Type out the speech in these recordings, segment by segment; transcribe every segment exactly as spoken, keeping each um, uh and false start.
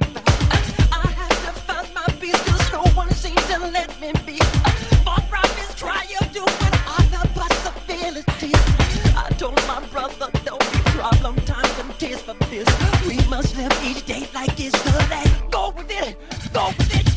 I had to find my peace 'cause no one seems to let me be. For promise, try you doing other possibilities. I told my brother, don't be problem, time and taste for this. We must live each day like it's the last. Go with it, go with it.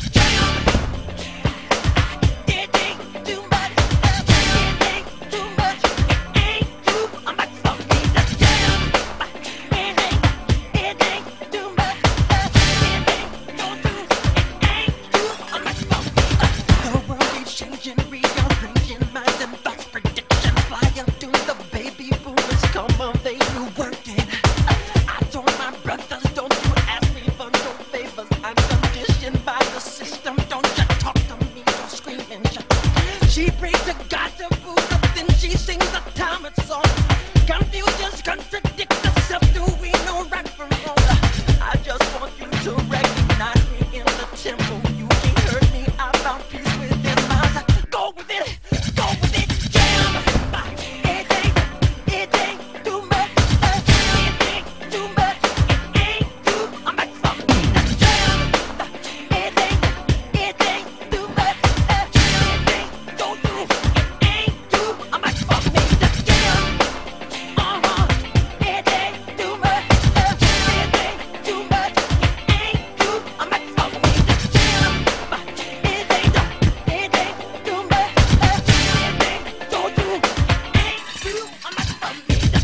It ain't too much, it ain't too much, it ain't too much for me to jam. It ain't, it ain't too much, it ain't too, it ain't too much for me. The world is changing, rearranging minds and thoughts, predictions. Fly up to the baby boomers, come of age, new working. I told my brothers, don't you ask me for no favors. I'm conditioned by the system. Don't you talk to me, don't scream and shout. She prays to God to food up, then she sings a time song. Confusions contradict herself. Do we know right from wrong? I just want you to recognize me in the temple. You ain't heard me about peace within my heart. Go with it, go with it, jam. It ain't, it ain't too much. It ain't too much. It ain't too much for me to jam. It ain't, it ain't too much. It ain't go through. It ain't too much for me to jam. Uh-huh. It ain't too much. It ain't too much. It ain't too much for me to jam. It ain't, it ain't too much. It ain't go through. It ain't too much for me to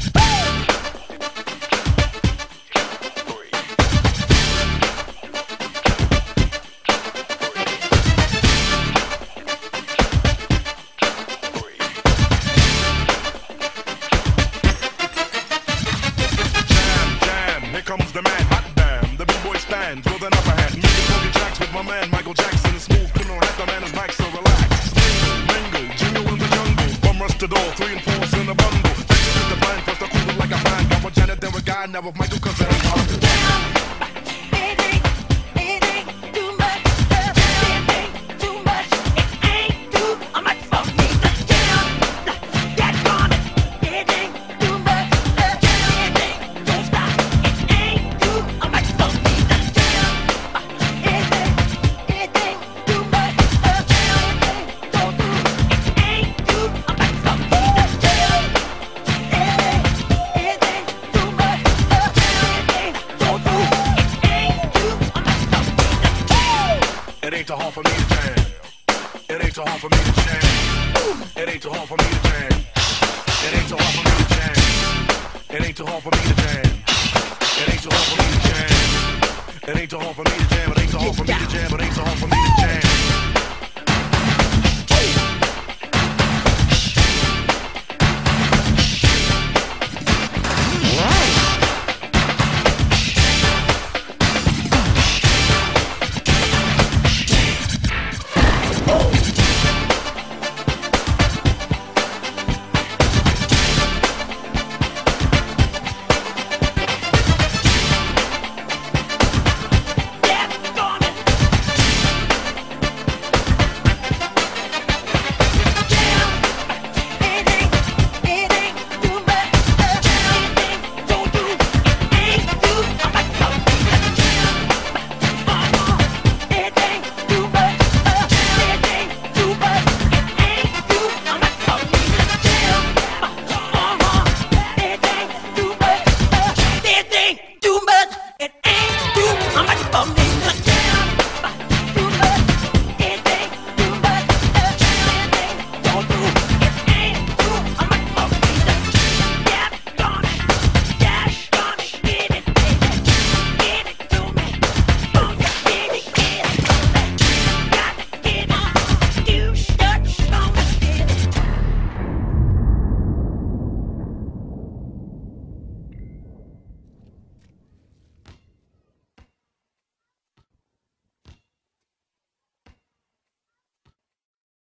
Jam, jam, here comes the man, hot damn. The B-boy stands with an upper hand. Music boogie tracks with my man Michael Jackson. Smooth criminal hat, the man is back, so relax. Mingle, jingle in the jungle. Bum rush the door, three and four's in a bundle. Texas is the plan, first the cool like a fan. Got with Janet, then with Guy, now with Michael, cause that's hard. It ain't, it ain't too much. It ain't too much. It ain't too much for me to jam. Get on it. It ain't too much. It ain't, don't stop. It ain't too much for me to jam. It ain't, it ain't too much. It ain't go through. It ain't too much for me to jam. It ain't, it ain't too much. It ain't go through. It ain't too much for me to jam. It ain't too hard for me to jam. It ain't too hard for me to jam. It ain't too hard for me to jam. It ain't too hard for me to jam. It ain't too hard for me to jam. It ain't too hard for me to jam. It ain't too hard for me to jam. It ain't too hard for me to jam. It ain't too hard for me to jam.